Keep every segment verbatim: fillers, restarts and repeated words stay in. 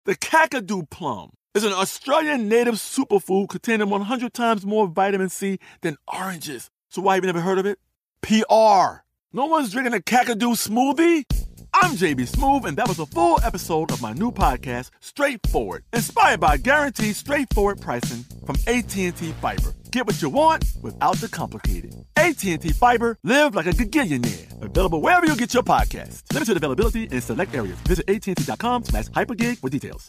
The Kakadu plum is an Australian native superfood containing one hundred times more vitamin C than oranges. So why have you never heard of it? P R. No one's drinking a Kakadu smoothie? I'm J B Smoove, and that was a full episode of my new podcast, Straightforward, inspired by guaranteed straightforward pricing from A T and T Fiber. Get what you want without the complicated. A T and T Fiber, live like a gigillionaire. Available wherever you get your podcasts. Limited availability in select areas. Visit A T and T dot com slash hypergig for details.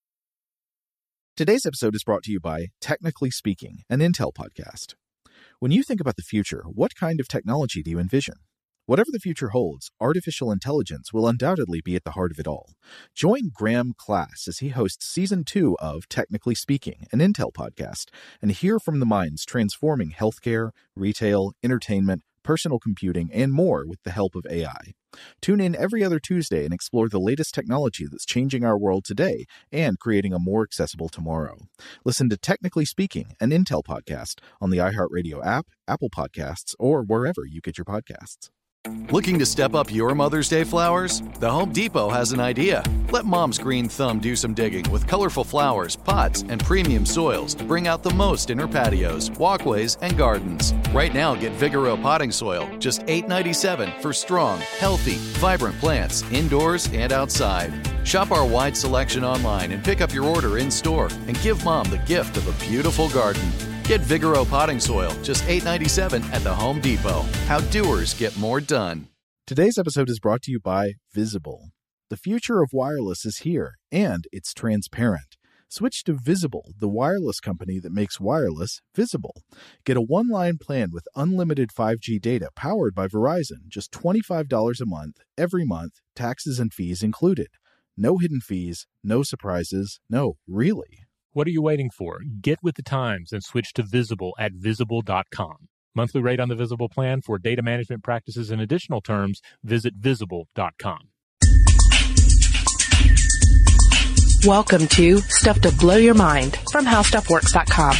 Today's episode is brought to you by Technically Speaking, an Intel podcast. When you think about the future, what kind of technology do you envision? Whatever the future holds, artificial intelligence will undoubtedly be at the heart of it all. Join Graham Class as he hosts Season two of Technically Speaking, an Intel podcast, and hear from the minds transforming healthcare, retail, entertainment, personal computing, and more with the help of A I. Tune in every other Tuesday and explore the latest technology that's changing our world today and creating a more accessible tomorrow. Listen to Technically Speaking, an Intel podcast on the iHeartRadio app, Apple Podcasts, or wherever you get your podcasts. Looking to step up your Mother's Day flowers? The Home Depot has an idea. Let Mom's green thumb do some digging with colorful flowers, pots, and premium soils to bring out the most in her patios, walkways, and gardens. Right now, get Vigoro potting soil, just eight dollars and ninety-seven cents for strong, healthy, vibrant plants indoors and outside. Shop our wide selection online and pick up your order in-store and give Mom the gift of a beautiful garden. Get Vigoro potting soil, just eight dollars and ninety-seven cents at the Home Depot. How doers get more done. Today's episode is brought to you by Visible. The future of wireless is here, and it's transparent. Switch to Visible, the wireless company that makes wireless visible. Get a one-line plan with unlimited five G data powered by Verizon, just twenty-five dollars a month, every month, taxes and fees included. No hidden fees, no surprises, no, really. What are you waiting for? Get with the times and switch to Visible at visible dot com. Monthly rate on the Visible plan for data management practices and additional terms, visit visible dot com. Welcome to Stuff to Blow Your Mind from how stuff works dot com.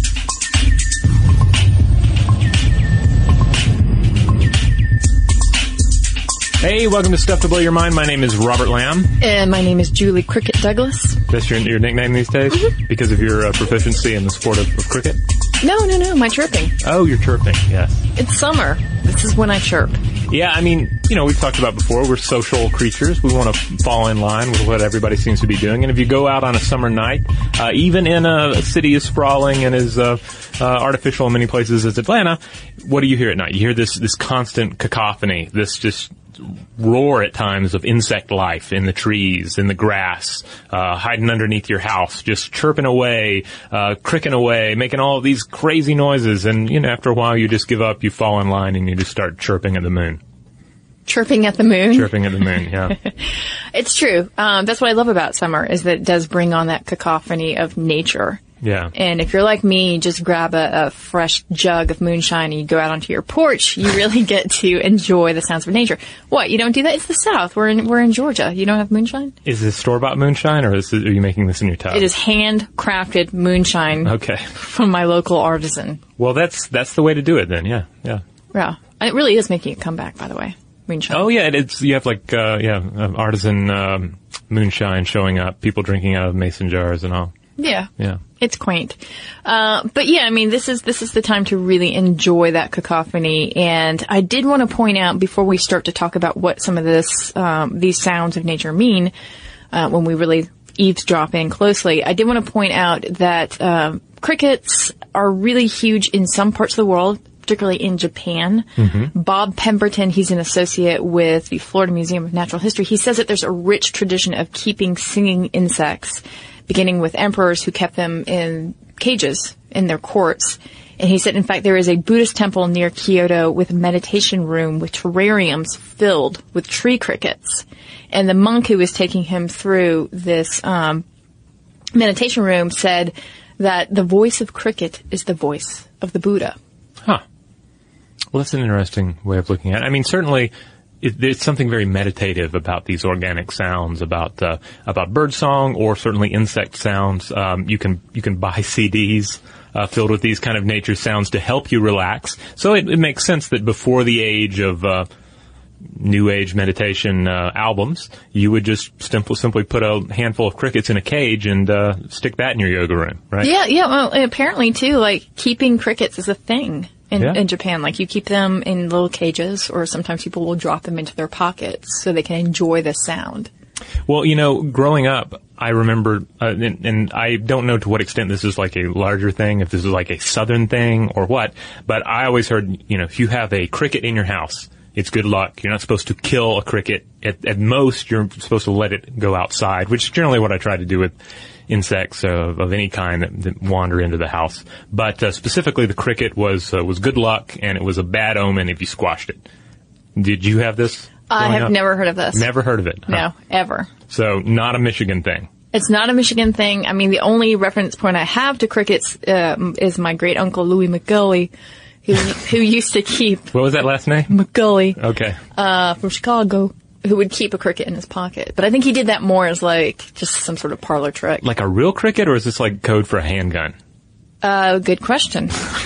Hey, welcome to Stuff to Blow Your Mind. My name is Robert Lamb. And my name is Julie Cricket Douglas. That's your, your nickname these days? Mm-hmm. Because of your uh, proficiency in the sport of, of cricket? No, no, no, my chirping. Oh, you're chirping, yes. It's summer. This is when I chirp. Yeah, I mean, you know, we've talked about before, we're social creatures. We want to fall in line with what everybody seems to be doing. And if you go out on a summer night, uh, even in a, a city as sprawling and as uh, uh, artificial in many places as Atlanta, what do you hear at night? You hear this, this constant cacophony, this just roar at times of insect life in the trees, in the grass, uh, hiding underneath your house, just chirping away, uh, cricking away, making all of these crazy noises. And, you know, after a while you just give up, you fall in line, and you just start chirping at the moon. Chirping at the moon? Chirping at the moon, yeah. It's true. Um, that's what I love about summer, is that it does bring on that cacophony of nature. Yeah. And if you're like me, just grab a, a fresh jug of moonshine and you go out onto your porch, you really get to enjoy the sounds of nature. What, you don't do that? It's the South. We're in, we're in Georgia. You don't have moonshine? Is this store-bought moonshine, or is it, are you making this in your tub? It is handcrafted moonshine. Okay. From my local artisan. Well, that's, that's the way to do it then, yeah, yeah. Yeah. And it really is making a comeback, by the way. Moonshine. Oh, yeah, it's, you have like, uh, yeah, artisan, um, moonshine showing up, people drinking out of mason jars and all. Yeah. Yeah. It's quaint. Uh, but yeah, I mean, this is, this is the time to really enjoy that cacophony. And I did want to point out, before we start to talk about what some of this, um, these sounds of nature mean, uh, when we really eavesdrop in closely, I did want to point out that, um, crickets are really huge in some parts of the world, particularly in Japan. Mm-hmm. Bob Pemberton, he's an associate with the Florida Museum of Natural History. He says that there's a rich tradition of keeping singing insects, beginning with emperors who kept them in cages in their courts. And he said, in fact, there is a Buddhist temple near Kyoto with a meditation room with terrariums filled with tree crickets. And the monk who was taking him through this um, meditation room said that the voice of cricket is the voice of the Buddha. Huh. Well, that's an interesting way of looking at it. I mean, certainly it, there's something very meditative about these organic sounds, about uh, about bird song, or certainly insect sounds. Um, you can you can buy C Ds uh, filled with these kind of nature sounds to help you relax. So it, it makes sense that before the age of uh, New Age meditation uh, albums, you would just simply simply put a handful of crickets in a cage and uh, stick that in your yoga room, right? Yeah, yeah. Well, apparently too, like keeping crickets is a thing in, Yeah. in Japan. Like you keep them in little cages, or sometimes people will drop them into their pockets so they can enjoy the sound. Well, you know, growing up, I remember, uh, and, and I don't know to what extent this is like a larger thing, if this is like a southern thing or what, but I always heard, you know, if you have a cricket in your house, it's good luck. You're not supposed to kill a cricket. At, at most, you're supposed to let it go outside, which is generally what I try to do with insects of, of any kind that, that wander into the house. But uh, specifically, the cricket was uh, was good luck, and it was a bad omen if you squashed it. Did you have this? I growing have up? never heard of this. Never heard of it. Huh? No, ever. So not a Michigan thing. It's not a Michigan thing. I mean, the only reference point I have to crickets uh, is my great uncle Louis McGully, who who used to keep What was that last name? McGully Okay. uh, from Chicago, who would keep a cricket in his pocket. But I think he did that more as like just some sort of parlor trick. Like a real cricket, or is this like code for a handgun? Uh, good question.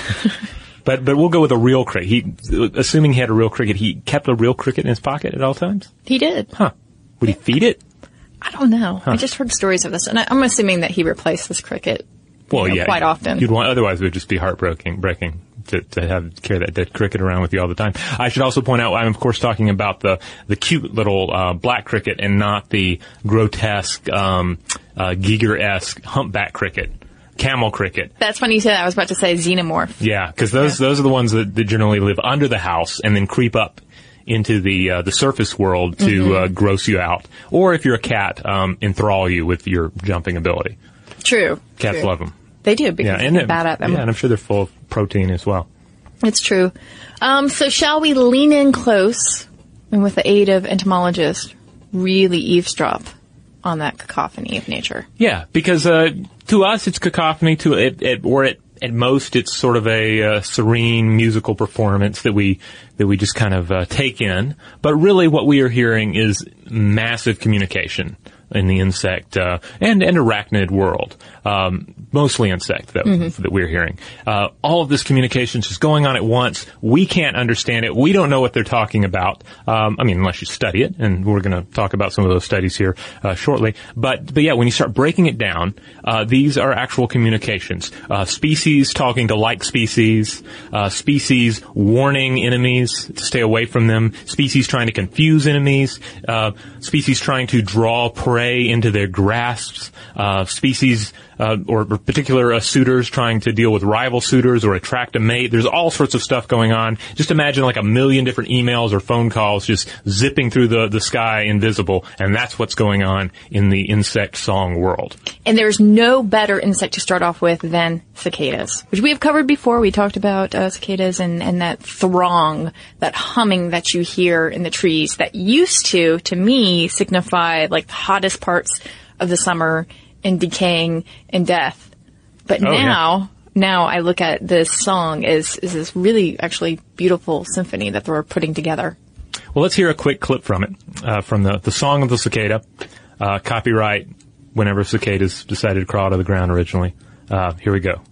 But but we'll go with a real cricket. He, assuming he had a real cricket, he kept a real cricket in his pocket at all times? He did. Huh. Would he feed it? I don't know. I just heard stories of this, and I, I'm assuming that he replaced this cricket. Well, you know, yeah. quite often. You'd want, otherwise it would just be heartbreaking, breaking to, to have, carry that dead cricket around with you all the time. I should also point out, I'm of course talking about the, the cute little, uh, black cricket and not the grotesque, um, uh, Giger-esque humpback cricket. Camel cricket. That's funny you say that. I was about to say xenomorph. Yeah, because those Yeah. those are the ones that, that generally live under the house and then creep up into the uh, the surface world to Mm-hmm. uh, gross you out, or if you're a cat, um, enthrall you with your jumping ability. True. Cats True. love them. They do because Yeah, they're and it- bad at them. Yeah, and I'm sure they're full of protein as well. It's true. Um, so shall we lean in close and with the aid of entomologists really eavesdrop on that cacophony of nature? Yeah, because uh, to us it's cacophony. To it, it or at at most it's sort of a uh, serene musical performance that we that we just kind of uh, take in. But really, what we are hearing is massive communication in the insect uh, and and arachnid world. Um, mostly insect that Mm-hmm. that we're hearing. Uh, all of this communication is just going on at once. We can't understand it. We don't know what they're talking about. Um, I mean, unless you study it, and we're going to talk about some of those studies here uh, shortly. But but yeah, when you start breaking it down, uh, these are actual communications. Uh, species talking to like species. Uh, species warning enemies to stay away from them. Species trying to confuse enemies. Uh, species trying to draw prey into their grasps. Uh, species uh, or, or particular uh, suitors trying to deal with rival suitors or attract a mate. There's all sorts of stuff going on. Just imagine like a million different emails or phone calls just zipping through the, the sky invisible, and that's what's going on in the insect song world. And there's no better insect to start off with than cicadas, which we have covered before. We talked about uh, cicadas and, and that throng, that humming that you hear in the trees that used to, to me, signify like the hottest parts of the summer and decaying and death. But Oh, now, now I look at this song as, as this really actually beautiful symphony that they're putting together. Well, let's hear a quick clip from it, uh, from the, the Song of the Cicada, uh, copyright whenever cicadas decided to crawl out of the ground originally. Uh, here we go.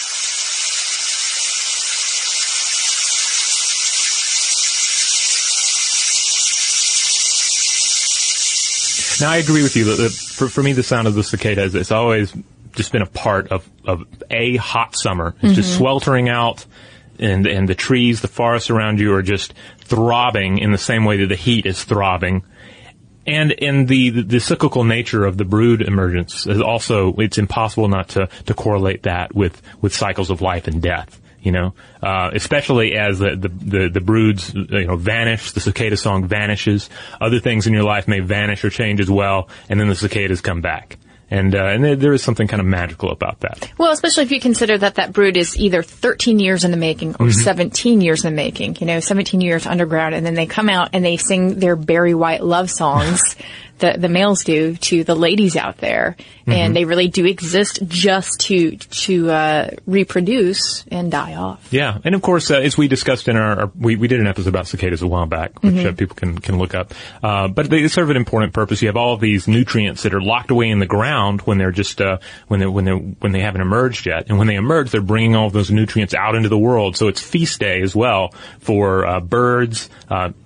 Now, I agree with you that, that for, for me, the sound of the cicada is, it's always just been a part of, of a hot summer. It's just sweltering out, and, and the trees, the forests around you are just throbbing in the same way that the heat is throbbing. And in the, the, the cyclical nature of the brood emergence is also, it's impossible not to, to correlate that with, with cycles of life and death. You know, uh, especially as the, the, the, the broods, you know, vanish, the cicada song vanishes. Other things in your life may vanish or change as well, and then the cicadas come back. And, uh, and there, there is something kind of magical about that. Well, especially if you consider that that brood is either thirteen years in the making or seventeen years in the making, you know, seventeen years underground, and then they come out and they sing their Barry White love songs, the, the males do, to the ladies out there. And they really do exist just to, to, uh, reproduce and die off. Yeah, and of course, uh, as we discussed in our, our we, we did an episode about cicadas a while back, which uh, people can can look up. Uh, but they serve an important purpose. You have all of these nutrients that are locked away in the ground when they're just uh, when they when they when they haven't emerged yet, and when they emerge, they're bringing all of those nutrients out into the world. So it's feast day as well for uh, birds, uh,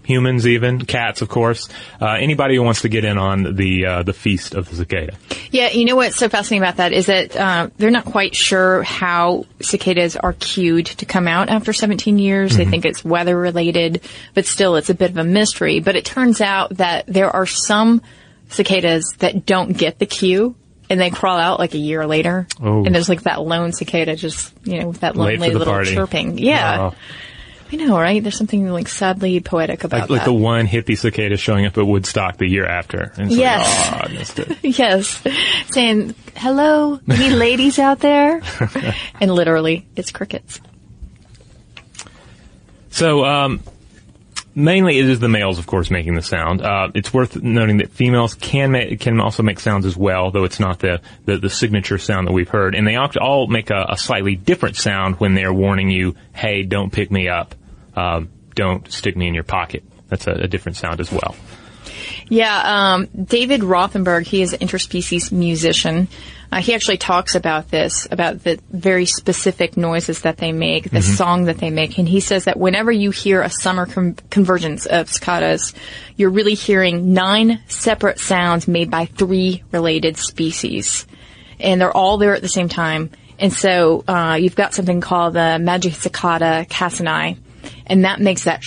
humans even, cats, of course. Uh, anybody who wants to get in on the uh, the feast of the cicada. Yeah, you know what's so fascinating about that is that uh, they're not quite sure how cicadas are cued to come out after seventeen years. Mm-hmm. They think it's weather related, but still it's a bit of a mystery. But it turns out that there are some cicadas that don't get the cue, and they crawl out like a year later. Oh. And there's like that lone cicada just, you know, with that lonely little party. Chirping. Yeah. Oh. I know, right? There's something like sadly poetic about like, like that. Like the one hippie cicada showing up at Woodstock the year after. And it's yes. Like, oh, I missed it. Yes. Saying, hello, any ladies out there? And literally, it's crickets. So, um, mainly it is the males, of course, making the sound. Uh, it's worth noting that females can ma- can also make sounds as well, though it's not the, the, the signature sound that we've heard. And they all make a, a slightly different sound when they're warning you, hey, don't pick me up. Um, don't stick me in your pocket. That's a, a different sound as well. Yeah, um, David Rothenberg, he is an interspecies musician. Uh, he actually talks about this, about the very specific noises that they make, the mm-hmm. song that they make. And he says that whenever you hear a summer com- convergence of cicadas, you're really hearing nine separate sounds made by three related species. And they're all there at the same time. And so uh, you've got something called the Magicicada cassini, and that makes that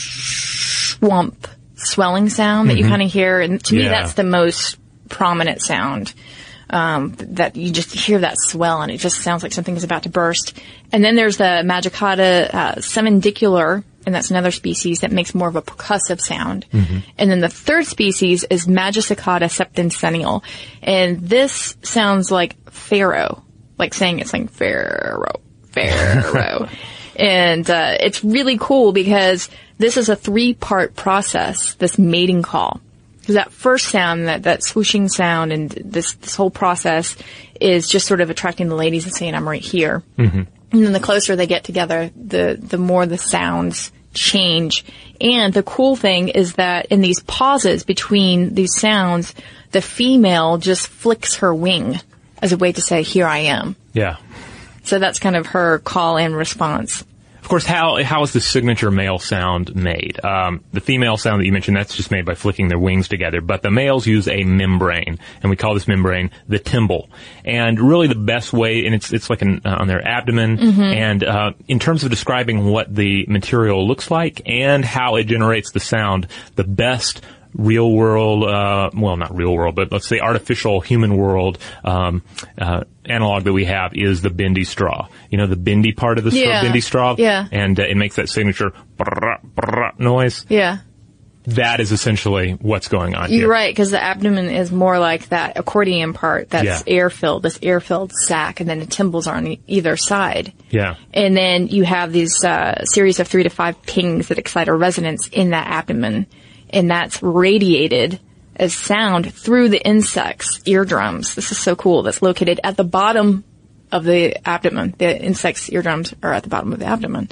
swamp swelling sound that mm-hmm. you kind of hear. And to yeah. me, that's the most prominent sound. Um, that you just hear that swell and it just sounds like something is about to burst. And then there's the Magicada uh, semendicular, and that's another species that makes more of a percussive sound. Mm-hmm. And then the third species is Magicicada septencennial, and this sounds like pharaoh, like saying it's like pharaoh, pharaoh. And uh, it's really cool because this is a three-part process, this mating call. Because that first sound, that, that swooshing sound and this, this whole process is just sort of attracting the ladies and saying, I'm right here. Mm-hmm. And then the closer they get together, the, the more the sounds change. And the cool thing is that in these pauses between these sounds, the female just flicks her wing as a way to say, here I am. Yeah. So that's kind of her call and response. Of course, how how is the signature male sound made? Um, the female sound that you mentioned, that's just made by flicking their wings together. But the males use a membrane, and we call this membrane the tymbal. And really the best way, and it's it's like an, uh, on their abdomen. Mm-hmm. And uh, in terms of describing what the material looks like and how it generates the sound, the best real world, uh, well, not real world, but let's say artificial human world, um, uh, analog that we have is the bendy straw. You know, the bendy part of the yeah. straw, bendy straw? Yeah. And uh, it makes that signature brrr, brrr noise. Yeah. That is essentially what's going on here. You're right, because the abdomen is more like that accordion part that's yeah. air-filled, this air-filled sac, and then the tymbals are on e- either side. Yeah. And then you have these uh, series of three to five pings that excite a resonance in that abdomen. And that's radiated as sound through the insect's eardrums. This is so cool. That's located at the bottom of the abdomen. The insect's eardrums are at the bottom of the abdomen.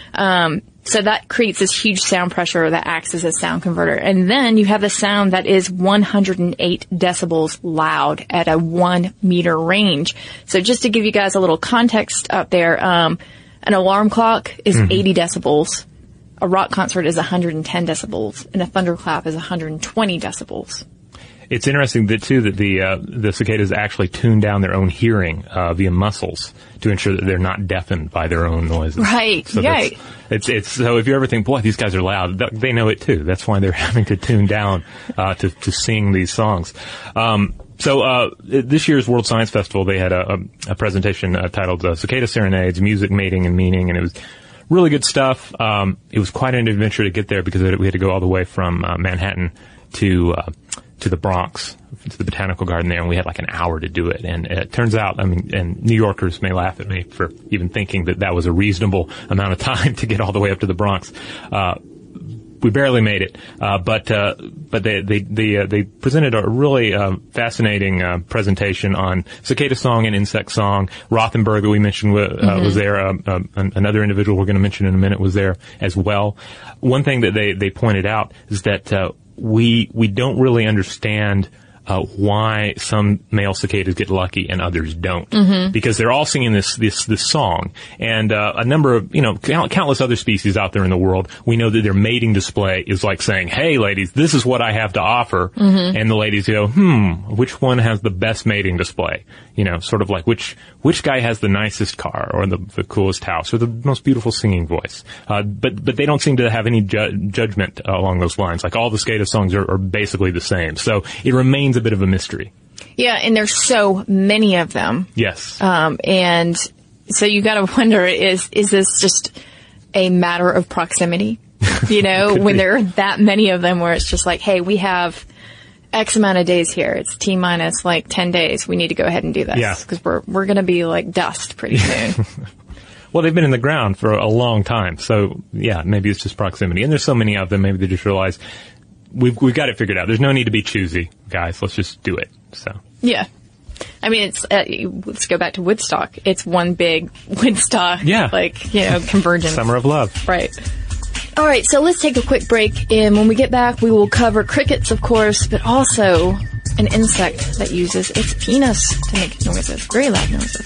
Um, so that creates this huge sound pressure that acts as a sound converter. And then you have the sound that is one hundred eight decibels loud at a one meter range. So just to give you guys a little context up there, um, an alarm clock is mm-hmm. eighty decibels. A rock concert is one hundred ten decibels, and a thunderclap is one hundred twenty decibels. It's interesting that too that the uh, the cicadas actually tune down their own hearing uh, via muscles to ensure that they're not deafened by their own noises. Right. So right. It's it's so if you ever think, boy, these guys are loud, they know it too. That's why they're having to tune down uh, to to sing these songs. Um, So, uh, this year's World Science Festival, they had a, a, a presentation uh, titled uh, Cicada Serenades, Music, Mating, and Meaning, and it was really good stuff. Um, it was quite an adventure to get there because we had to go all the way from uh, Manhattan to uh, to the Bronx, to the Botanical Garden there, and we had like an hour to do it. And it turns out, I mean, and New Yorkers may laugh at me for even thinking that that was a reasonable amount of time to get all the way up to the Bronx. Uh, we barely made it, uh, but uh, but they they they, uh, they presented a really uh, fascinating uh, presentation on cicada song and insect song. Rothenberg, that we mentioned, uh, mm-hmm. was there. Uh, uh, another individual we're going to mention in a minute was there as well. One thing that they they pointed out is that uh, we we don't really understand uh, why some male cicadas get lucky and others don't. Mm-hmm. Because they're all singing this, this, this song. And, uh, a number of, you know, count, countless other species out there in the world, we know that their mating display is like saying, hey ladies, this is what I have to offer. Mm-hmm. And the ladies go, hmm, which one has the best mating display? You know, sort of like which, which guy has the nicest car or the, the coolest house or the most beautiful singing voice. Uh, but, but they don't seem to have any ju- judgment uh, along those lines. Like all the cicada songs are, are basically the same. So it remains a bit of a mystery. Yeah, and there's so many of them. Yes. Um, and so you got to wonder, is is this just a matter of proximity? You know, when there are that many of them where it's just like, hey, we have X amount of days here. It's T minus like ten days. We need to go ahead and do this. Yeah. Because we're, we're going to be like dust pretty soon. Well, they've been in the ground for a long time. So, yeah, maybe it's just proximity. And there's so many of them, maybe they just realize we've, we've got it figured out. There's no need to be choosy, guys. Let's just do it. So. Yeah. I mean, it's, uh, let's go back to Woodstock. It's one big Woodstock, yeah. like, you know, convergence. Summer of love. Right. All right, so let's take a quick break, and when we get back, we will cover crickets, of course, but also an insect that uses its penis to make noises, very loud noises.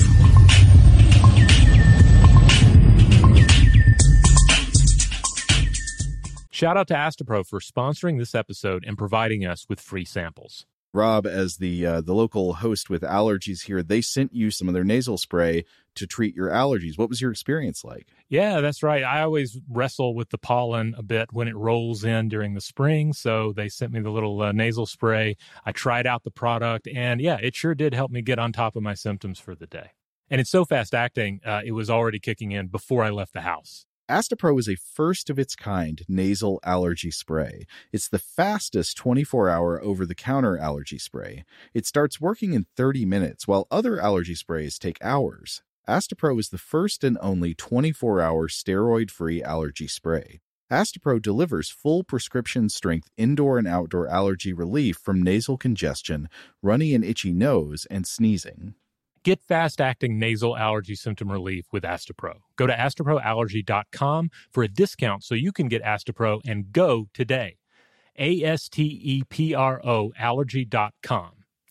Shout out to Astepro for sponsoring this episode and providing us with free samples. Rob, as the uh, the local host with allergies here, they sent you some of their nasal spray to treat your allergies. What was your experience like? Yeah, that's right. I always wrestle with the pollen a bit when it rolls in during the spring, so they sent me the little uh, nasal spray. I tried out the product, and yeah, it sure did help me get on top of my symptoms for the day. And it's so fast-acting, uh, it was already kicking in before I left the house. Astepro is a first-of-its-kind nasal allergy spray. It's the fastest twenty-four hour over-the-counter allergy spray. It starts working in thirty minutes, while other allergy sprays take hours. Astepro is the first and only twenty-four hour steroid-free allergy spray. Astepro delivers full prescription-strength indoor and outdoor allergy relief from nasal congestion, runny and itchy nose, and sneezing. Get fast-acting nasal allergy symptom relief with Astepro. Go to astepro allergy dot com for a discount so you can get Astepro and go today. A S T E P R O allergy dot com.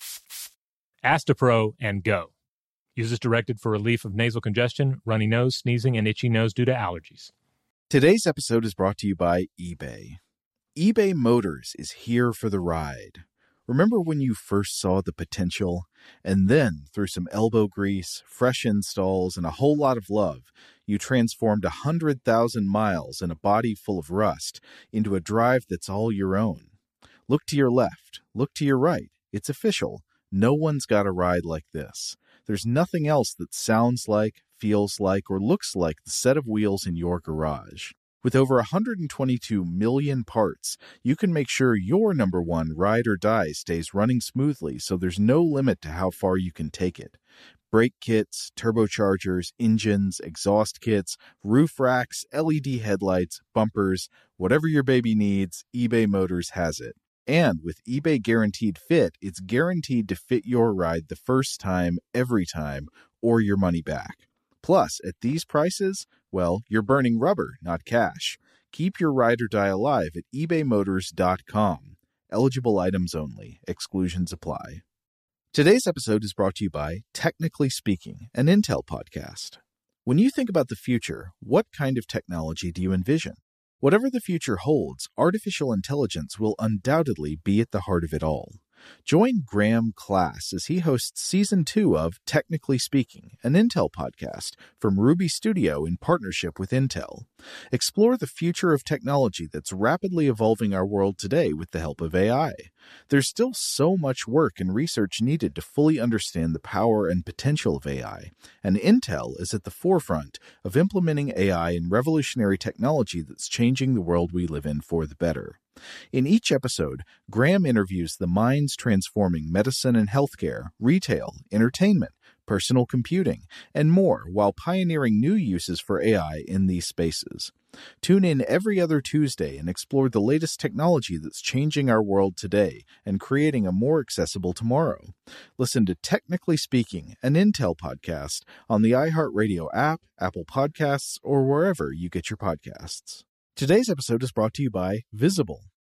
Astepro and go. Use as directed for relief of nasal congestion, runny nose, sneezing, and itchy nose due to allergies. Today's episode is brought to you by eBay. eBay Motors is here for the ride. Remember when you first saw the potential? And then, through some elbow grease, fresh installs, and a whole lot of love, you transformed one hundred thousand miles and a body full of rust into a drive that's all your own. Look to your left. Look to your right. It's official. No one's got a ride like this. There's nothing else that sounds like, feels like, or looks like the set of wheels in your garage. With over one hundred twenty-two million parts, you can make sure your number one ride or die stays running smoothly so there's no limit to how far you can take it. Brake kits, turbochargers, engines, exhaust kits, roof racks, L E D headlights, bumpers, whatever your baby needs, eBay Motors has it. And with eBay Guaranteed Fit, it's guaranteed to fit your ride the first time, every time, or your money back. Plus, at these prices, well, you're burning rubber, not cash. Keep your ride or die alive at ebay motors dot com. Eligible items only. Exclusions apply. Today's episode is brought to you by Technically Speaking, an Intel podcast. When you think about the future, what kind of technology do you envision? Whatever the future holds, artificial intelligence will undoubtedly be at the heart of it all. Join Graham Class as he hosts Season two of Technically Speaking, an Intel podcast from Ruby Studio in partnership with Intel. Explore the future of technology that's rapidly evolving our world today with the help of A I. There's still so much work and research needed to fully understand the power and potential of A I, and Intel is at the forefront of implementing A I in revolutionary technology that's changing the world we live in for the better. In each episode, Graham interviews the minds transforming medicine and healthcare, retail, entertainment, personal computing, and more while pioneering new uses for A I in these spaces. Tune in every other Tuesday and explore the latest technology that's changing our world today and creating a more accessible tomorrow. Listen to Technically Speaking, an Intel podcast on the iHeartRadio app, Apple Podcasts, or wherever you get your podcasts. Today's episode is brought to you by Visible.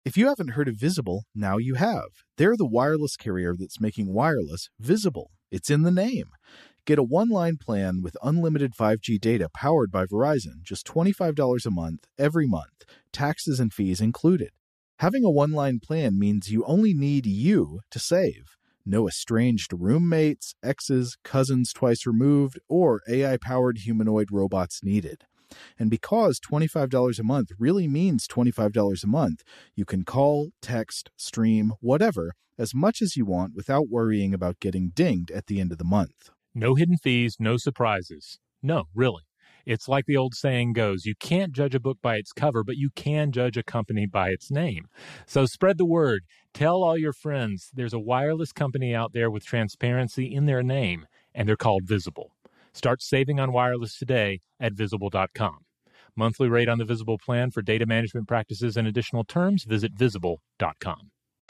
If you haven't heard of Visible, now you have. They're the wireless carrier that's making wireless visible. It's in the name. Get a one-line plan with unlimited five G data powered by Verizon, just twenty-five dollars a month, every month, taxes and fees included. Having a one-line plan means you only need you to save. No estranged roommates, exes, cousins twice removed, or A I-powered humanoid robots needed. And because twenty-five dollars a month really means twenty-five dollars a month, you can call, text, stream, whatever, as much as you want without worrying about getting dinged at the end of the month. No hidden fees, no surprises. No, really. It's like the old saying goes, you can't judge a book by its cover, but you can judge a company by its name. So spread the word. Tell all your friends there's a wireless company out there with transparency in their name, and they're called Visible. Start saving on wireless today at visible dot com. Monthly rate on the Visible plan for data management practices and additional terms, visit visible dot com.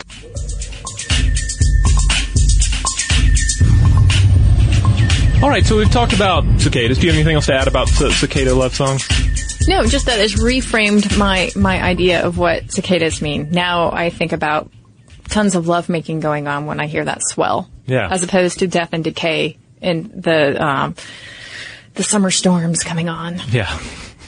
All right, so we've talked about cicadas. Do you have anything else to add about c- cicada love songs? No, just that it's reframed my, my idea of what cicadas mean. Now I think about tons of lovemaking going on when I hear that swell. Yeah. As opposed to death and decay and the, um, the summer storms coming on. Yeah.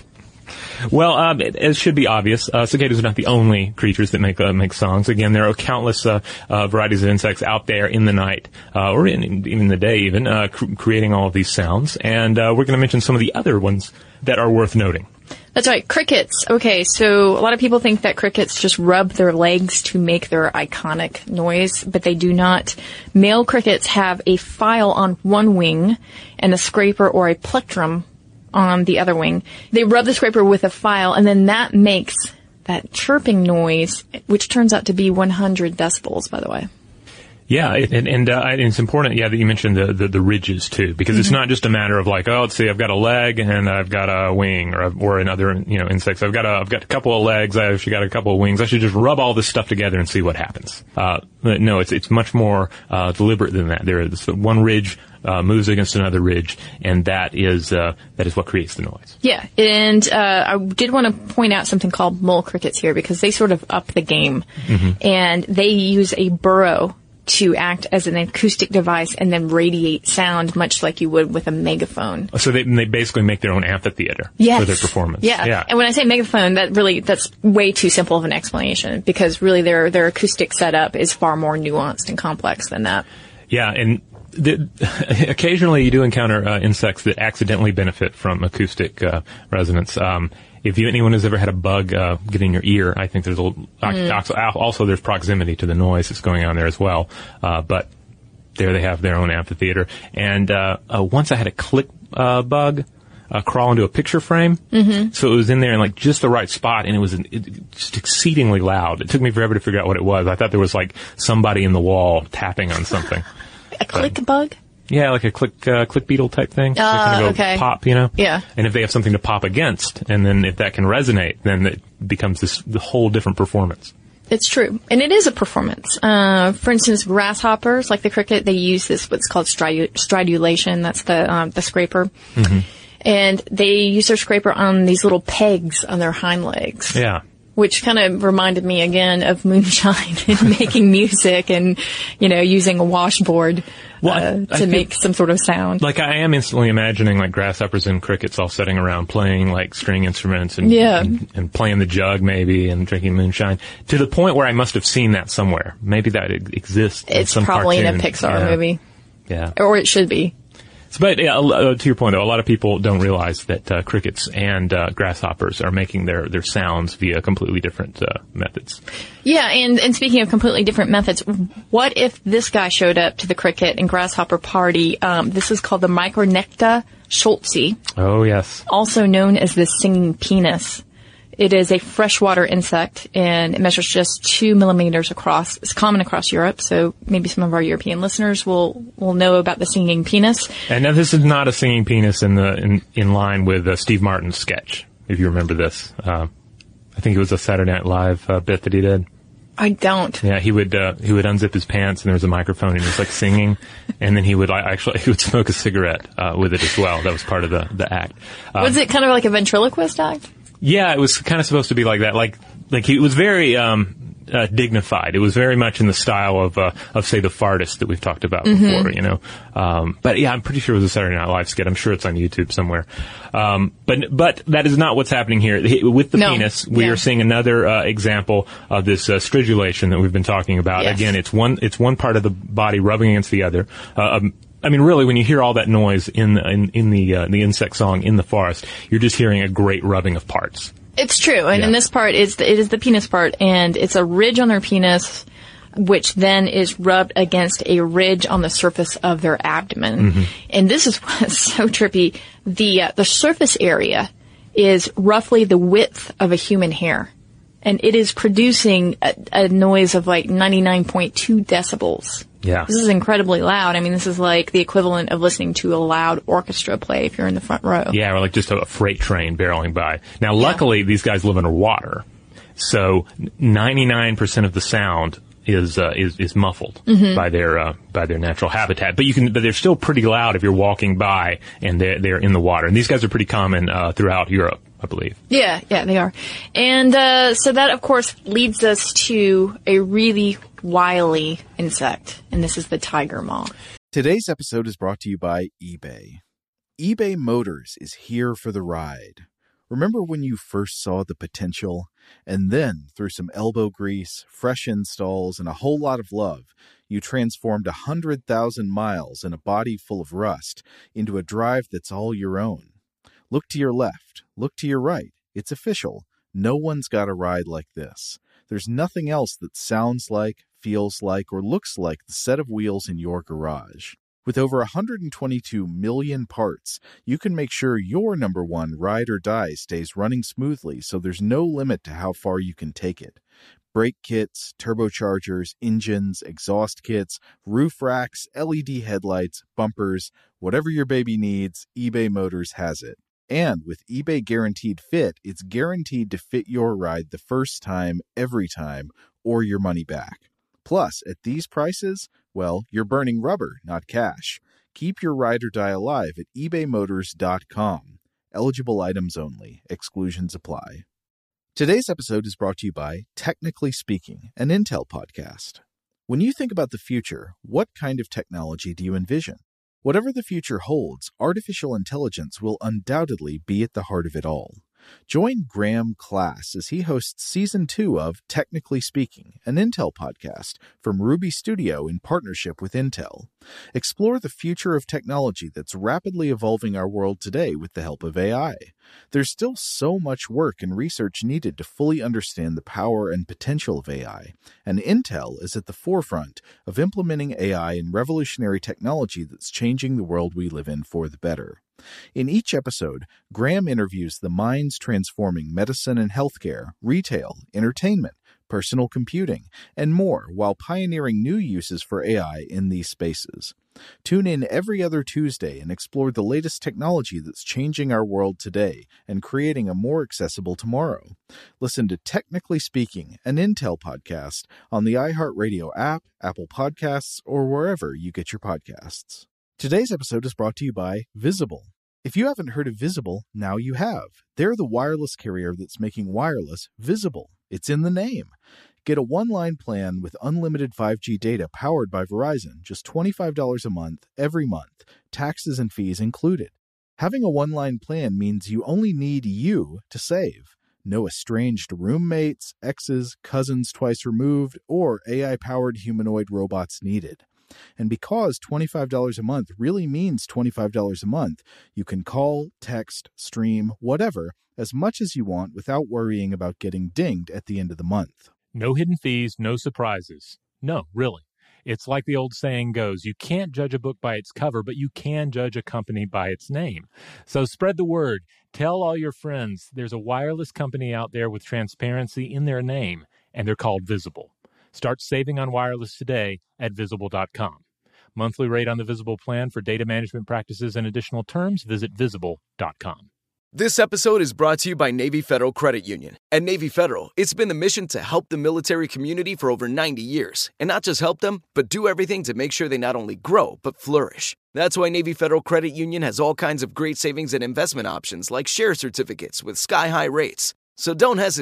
Well, um, it, it should be obvious. Uh, cicadas are not the only creatures that make uh, make songs. Again, there are countless uh, uh, varieties of insects out there in the night, uh, or in, in, in the day even, uh, cr- creating all of these sounds. And uh, we're going to mention some of the other ones that are worth noting. That's right. Crickets. Okay, so a lot of people think that crickets just rub their legs to make their iconic noise, but they do not. Male crickets have a file on one wing and a scraper or a plectrum on the other wing. They rub the scraper with a file, and then that makes that chirping noise, which turns out to be one hundred decibels, by the way. Yeah, and, and uh, it's important, yeah, that you mentioned the, the, the ridges, too, because mm-hmm. it's not just a matter of like, oh, let's see, I've got a leg and I've got a wing, or or another, you know, insects. I've got a, I've got a couple of legs, I've actually got a couple of wings. I should just rub all this stuff together and see what happens. Uh, no, it's it's much more uh, deliberate than that. There is one ridge uh, moves against another ridge, and that is uh, that is what creates the noise. Yeah, and uh, I did want to point out something called mole crickets here, because they sort of up the game, mm-hmm. and they use a burrow to act as an acoustic device and then radiate sound, much like you would with a megaphone. So they they basically make their own amphitheater yes. for their performance. Yeah. yeah. And when I say megaphone, that really, that's way too simple of an explanation, because really their their acoustic setup is far more nuanced and complex than that. Yeah, and the, occasionally you do encounter uh, insects that accidentally benefit from acoustic uh, resonance. Um, If you, anyone has ever had a bug uh, get in your ear, I think there's a little, mm. also there's proximity to the noise that's going on there as well. Uh, but there they have their own amphitheater. And uh, uh, once I had a click uh, bug uh, crawl into a picture frame, mm-hmm. so it was in there in like just the right spot, and it was an, it, just exceedingly loud. It took me forever to figure out what it was. I thought there was like somebody in the wall tapping on something. A click but, bug? Yeah, like a click uh, click beetle type thing. Uh, kind of okay. Pop, you know? Yeah. And if they have something to pop against, and then if that can resonate, then it becomes this the whole different performance. It's true. And it is a performance. Uh, for instance, grasshoppers, like the cricket, they use this, what's called stridu- stridulation. That's the, um, the scraper. Mm-hmm. And they use their scraper on these little pegs on their hind legs. Yeah. Which kind of reminded me again of moonshine and making music and, you know, using a washboard well, uh, I, I to make some sort of sound. Like, I am instantly imagining, like, grasshoppers and crickets all sitting around playing, like, string instruments and, yeah. and, and playing the jug, maybe, and drinking moonshine, to the point where I must have seen that somewhere. Maybe that exists in It's some probably cartoon. in a Pixar yeah. movie. Yeah. Or it should be. So, but yeah, uh, to your point, though, a lot of people don't realize that uh, crickets and uh, grasshoppers are making their, their sounds via completely different uh, methods. Yeah, and, and speaking of completely different methods, what if this guy showed up to the cricket and grasshopper party? Um, this is called the Micronecta schultzi. Oh, yes. Also known as the singing penis. It is a freshwater insect, and it measures just two millimeters across. It's common across Europe, so maybe some of our European listeners will, will know about the singing penis. And now this is not a singing penis in the in, in line with uh, Steve Martin's sketch, if you remember this. Uh, I think it was a Saturday Night Live uh, bit that he did. I don't. Yeah, he would uh, he would unzip his pants, and there was a microphone, and he was like singing, and then he would like, actually he would smoke a cigarette uh, with it as well. That was part of the the act. Um, was it kind of like a ventriloquist act? Yeah, it was kind of supposed to be like that. Like, like he was very, um, uh, dignified. It was very much in the style of, uh, of say, the Fartist that we've talked about mm-hmm. before, you know. Um, but yeah, I'm pretty sure it was a Saturday Night Live skit. I'm sure it's on YouTube somewhere. Um, but, but that is not what's happening here. With the no. penis, we yeah. are seeing another, uh, example of this, uh, stridulation that we've been talking about. Yes. Again, it's one, it's one part of the body rubbing against the other. Uh, um, I mean, really, when you hear all that noise in, in, in the, uh, the insect song in the forest, you're just hearing a great rubbing of parts. It's true, and yeah. in this part, it's the, it is the penis part, and it's a ridge on their penis, which then is rubbed against a ridge on the surface of their abdomen. Mm-hmm. And this is what's so trippy. The uh, the surface area is roughly the width of a human hair, and it is producing a, a noise of like ninety-nine point two decibels. Yeah. This is incredibly loud. I mean, this is like the equivalent of listening to a loud orchestra play if you're in the front row. Yeah, or like just a freight train barreling by. Now, luckily, yeah. these guys live underwater, so ninety-nine percent of the sound is uh, is is muffled mm-hmm. by their uh, by their natural habitat. But you can, but they're still pretty loud if you're walking by and they're they're in the water. And these guys are pretty common uh, throughout Europe, I believe. Yeah, yeah, they are. And uh, so that, of course, leads us to a really wily insect, and this is the tiger moth. Today's episode is brought to you by eBay. eBay Motors is here for the ride. Remember when you first saw the potential? And then, through some elbow grease, fresh installs, and a whole lot of love, you transformed one hundred thousand miles and a body full of rust into a drive that's all your own. Look to your left. Look to your right. It's official. No one's got a ride like this. There's nothing else that sounds like, feels like, or looks like the set of wheels in your garage. With over one hundred twenty-two million parts, you can make sure your number one ride or die stays running smoothly, so there's no limit to how far you can take it. Brake kits, turbochargers, engines, exhaust kits, roof racks, L E D headlights, bumpers, whatever your baby needs, eBay Motors has it. And with eBay Guaranteed Fit, it's guaranteed to fit your ride the first time, every time, or your money back. Plus, at these prices, well, you're burning rubber, not cash. Keep your ride or die alive at ebay motors dot com. Eligible items only. Exclusions apply. Today's episode is brought to you by Technically Speaking, an Intel podcast. When you think about the future, what kind of technology do you envision? Whatever the future holds, artificial intelligence will undoubtedly be at the heart of it all. Join Graham Class as he hosts Season two of Technically Speaking, an Intel podcast from Ruby Studio in partnership with Intel. Explore the future of technology that's rapidly evolving our world today with the help of A I. There's still so much work and research needed to fully understand the power and potential of A I, and Intel is at the forefront of implementing A I in revolutionary technology that's changing the world we live in for the better. In each episode, Graham interviews the minds transforming medicine and healthcare, retail, entertainment, personal computing, and more while pioneering new uses for A I in these spaces. Tune in every other Tuesday and explore the latest technology that's changing our world today and creating a more accessible tomorrow. Listen to Technically Speaking, an Intel podcast on the iHeartRadio app, Apple Podcasts, or wherever you get your podcasts. Today's episode is brought to you by Visible. If you haven't heard of Visible, now you have. They're the wireless carrier that's making wireless visible. It's in the name. Get a one-line plan with unlimited five G data powered by Verizon, just twenty-five dollars a month, every month, taxes and fees included. Having a one-line plan means you only need you to save. No estranged roommates, exes, cousins twice removed, or A I-powered humanoid robots needed. And because twenty-five dollars a month really means twenty-five dollars a month, you can call, text, stream, whatever, as much as you want without worrying about getting dinged at the end of the month. No hidden fees, no surprises. No, really. It's like the old saying goes, you can't judge a book by its cover, but you can judge a company by its name. So spread the word. Tell all your friends there's a wireless company out there with transparency in their name, and they're called Visible. Start saving on wireless today at visible dot com. Monthly rate on the Visible plan for data management practices and additional terms, visit visible dot com. This episode is brought to you by Navy Federal Credit Union. At Navy Federal, it's been the mission to help the military community for over ninety years. And not just help them, but do everything to make sure they not only grow, but flourish. That's why Navy Federal Credit Union has all kinds of great savings and investment options like share certificates with sky-high rates. So don't hesitate.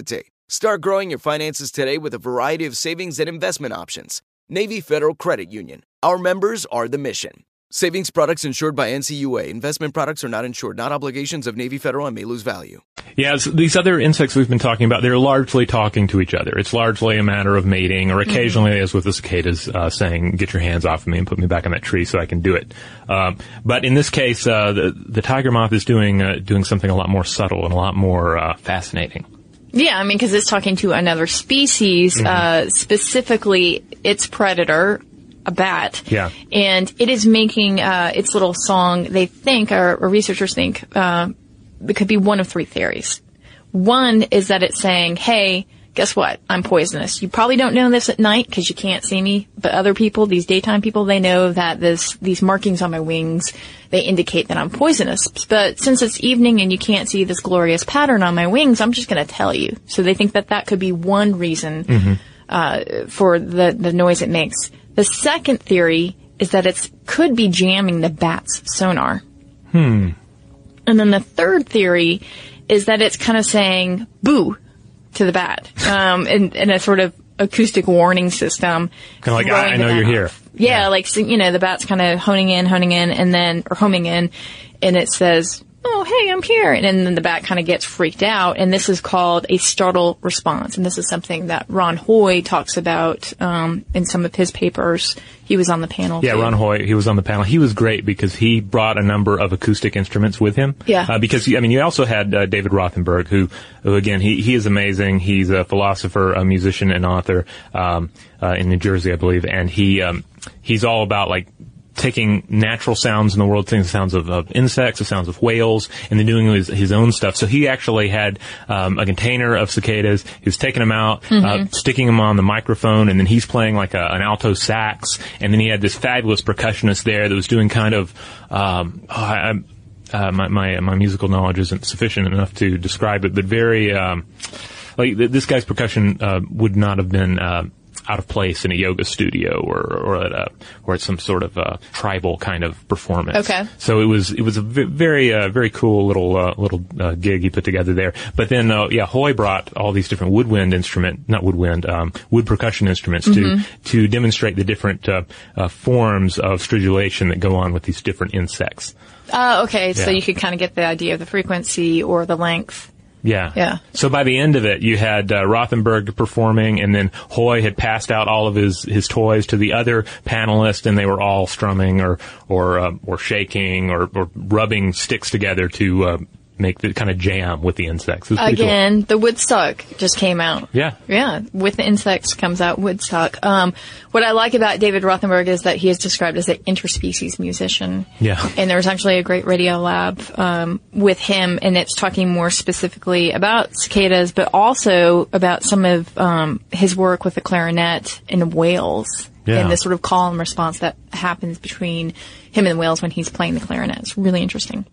Start growing your finances today with a variety of savings and investment options. Navy Federal Credit Union. Our members are the mission. Savings products insured by N C U A. Investment products are not insured, not obligations of Navy Federal and may lose value. Yeah, so these other insects we've been talking about, they're largely talking to each other. It's largely a matter of mating, or occasionally, mm-hmm. as with the cicadas, uh, saying, get your hands off of me and put me back on that tree so I can do it. Um, but in this case, uh, the, the tiger moth is doing, uh, doing something a lot more subtle and a lot more, uh, fascinating. Yeah, I mean, because it's talking to another species, mm-hmm. uh, specifically its predator, a bat. Yeah. And it is making uh, its little song, they think, or, or researchers think, uh, it could be one of three theories. One is that it's saying, hey, guess what? I'm poisonous. You probably don't know this at night because you can't see me, but other people, these daytime people, they know that this these markings on my wings, they indicate that I'm poisonous. But since it's evening and you can't see this glorious pattern on my wings, I'm just going to tell you. So they think that that could be one reason mm-hmm. uh, for the, the noise it makes. The second theory is that it could be jamming the bat's sonar. Hmm. And then the third theory is that it's kind of saying, boo, to the bat, um, in, in a sort of acoustic warning system. Kind of like, I, I know you're here. Yeah, yeah, like, so, you know, the bat's kind of honing in, honing in, and then, or homing in, and it says, oh, hey, I'm here. And then the bat kind of gets freaked out, and this is called a startle response. And this is something that Ron Hoy talks about um, in some of his papers. He was on the panel. Yeah, too. Ron Hoy, he was on the panel. He was great because he brought a number of acoustic instruments with him. Yeah. Uh, because, I mean, you also had uh, David Rothenberg, who, who, again, he, he is amazing. He's a philosopher, a musician, and author um, uh, in New Jersey, I believe. And he um, he's all about, like, taking natural sounds in the world, taking the sounds of, of insects, the sounds of whales, and then doing his, his own stuff. So he actually had um, a container of cicadas. He was taking them out, mm-hmm. uh, sticking them on the microphone, and then he's playing like a, an alto sax. And then he had this fabulous percussionist there that was doing kind of, um, oh, I, uh, my, my my musical knowledge isn't sufficient enough to describe it, but very um, like th- this guy's percussion uh, would not have been. Uh, out of place in a yoga studio or or at a, or at some sort of uh tribal kind of performance. Okay. So it was it was a v- very uh, very cool little uh, little uh, gig he put together there. But then uh, yeah, Hoy brought all these different woodwind instrument, not woodwind, um, wood percussion instruments mm-hmm. to to demonstrate the different uh, uh, forms of stridulation that go on with these different insects. Uh, okay, yeah. So you could kind of get the idea of the frequency or the length. Yeah. Yeah. So by the end of it, you had uh, Rothenberg performing, and then Hoy had passed out all of his, his toys to the other panelists, and they were all strumming or or uh, or shaking or, or rubbing sticks together to uh, make the kind of jam with the insects. Again, cool. The Woodstock just came out. Yeah. Yeah. With the insects comes out Woodstock. Um, what I like about David Rothenberg is that he is described as an interspecies musician. Yeah. And there was actually a great radio lab, um, with him, and it's talking more specifically about cicadas, but also about some of, um, his work with the clarinet in whales. Yeah. And the sort of call and response that happens between him and the whales when he's playing the clarinet. It's really interesting.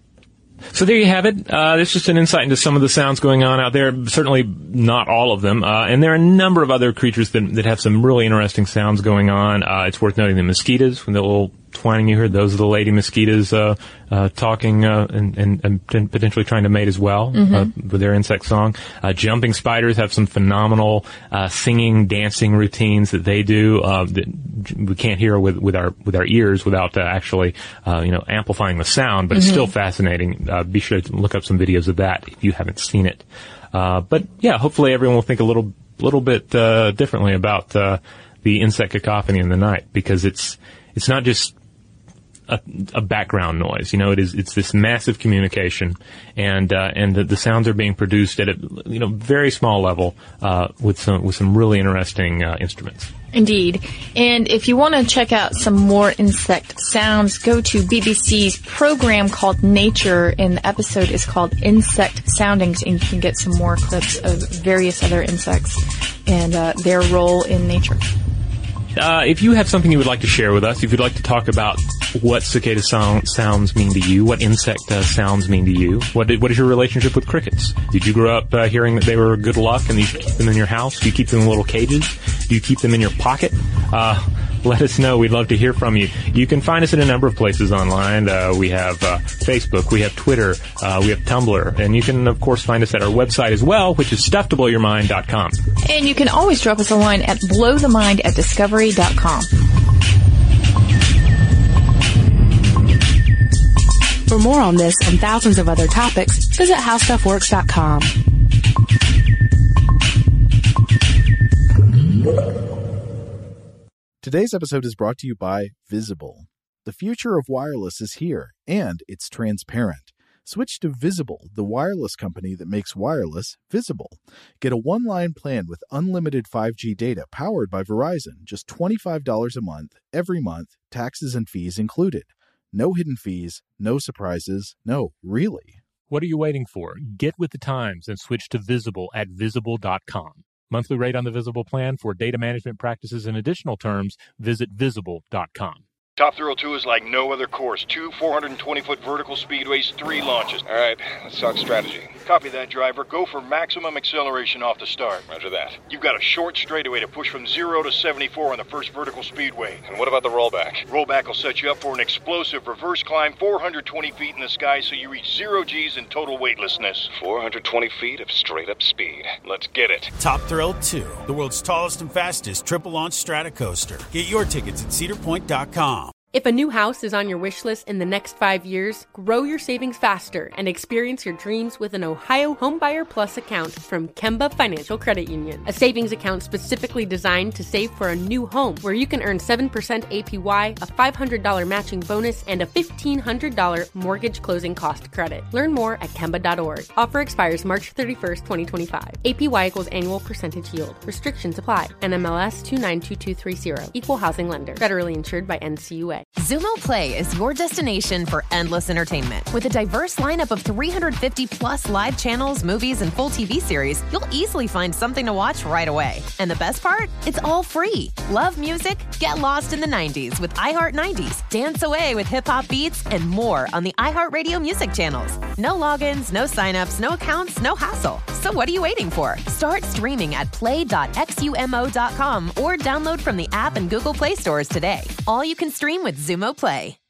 So there you have it. Uh, it's just an insight into some of the sounds going on out there. Certainly not all of them. Uh, and there are a number of other creatures that, that have some really interesting sounds going on. Uh, it's worth noting the mosquitoes, when the little twining you heard, those are the lady mosquitoes uh, uh, talking uh, and, and, and potentially trying to mate as well mm-hmm. uh, with their insect song. Uh, jumping spiders have some phenomenal uh, singing, dancing routines that they do uh, that we can't hear with, with our with our ears without uh, actually uh, you know amplifying the sound, but mm-hmm. it's still fascinating. Uh, be sure to look up some videos of that if you haven't seen it. Uh, but yeah, hopefully everyone will think a little little bit uh, differently about uh, the insect cacophony in the night, because it's it's not just A, a background noise, you know. It is. It's this massive communication, and uh, and the, the sounds are being produced at a you know very small level uh, with some with some really interesting uh, instruments. Indeed. And if you want to check out some more insect sounds, go to B B C's program called Nature, and the episode is called Insect Soundings, and you can get some more clips of various other insects and uh, their role in nature. Uh, if you have something you would like to share with us, if you'd like to talk about what cicada sound, sounds mean to you, what insect uh, sounds mean to you, what what is your relationship with crickets? Did you grow up uh, hearing that they were good luck and you should keep them in your house? Do you keep them in little cages? Do you keep them in your pocket? Uh, let us know. We'd love to hear from you. You can find us in a number of places online. Uh, we have uh, Facebook, we have Twitter, uh, we have Tumblr, and you can, of course, find us at our website as well, which is stuff to blow your mind dot com. And you can always drop us a line at blow the mind at discovery dot com. For more on this and thousands of other topics, visit how stuff works dot com. Today's episode is brought to you by Visible. The future of wireless is here, and it's transparent. Switch to Visible, the wireless company that makes wireless visible. Get a one-line plan with unlimited five G data powered by Verizon, just twenty-five dollars a month, every month, taxes and fees included. No hidden fees, no surprises, no, really. What are you waiting for? Get with the times and switch to Visible at visible dot com. Monthly rate on the Visible plan for data management practices and additional terms, visit visible dot com. Top Thrill two is like no other course. Two four hundred twenty foot vertical speedways, three launches. All right, let's talk strategy. Copy that, driver. Go for maximum acceleration off the start. Roger that. You've got a short straightaway to push from zero to seventy-four on the first vertical speedway. And what about the rollback? Rollback will set you up for an explosive reverse climb four hundred twenty feet in the sky so you reach zero G's in total weightlessness. four hundred twenty feet of straight-up speed. Let's get it. Top Thrill two, the world's tallest and fastest triple-launch stratocoaster. Get your tickets at cedar point dot com. If a new house is on your wish list in the next five years, grow your savings faster and experience your dreams with an Ohio Homebuyer Plus account from Kemba Financial Credit Union. A savings account specifically designed to save for a new home where you can earn seven percent A P Y, a five hundred dollars matching bonus, and a fifteen hundred dollars mortgage closing cost credit. Learn more at kemba dot org. Offer expires March thirty-first, twenty twenty-five. A P Y equals annual percentage yield. Restrictions apply. N M L S two nine two two three zero. Equal housing lender. Federally insured by N C U A. Xumo Play is your destination for endless entertainment. With a diverse lineup of three hundred fifty plus live channels, movies, and full T V series, you'll easily find something to watch right away. And the best part? It's all free. Love music? Get lost in the nineties with iHeart nineties. Dance away with hip-hop beats and more on the iHeartRadio music channels. No logins, no signups, no accounts, no hassle. So what are you waiting for? Start streaming at play dot xumo dot com or download from the app and Google Play stores today. All you can stream with Xumo Play.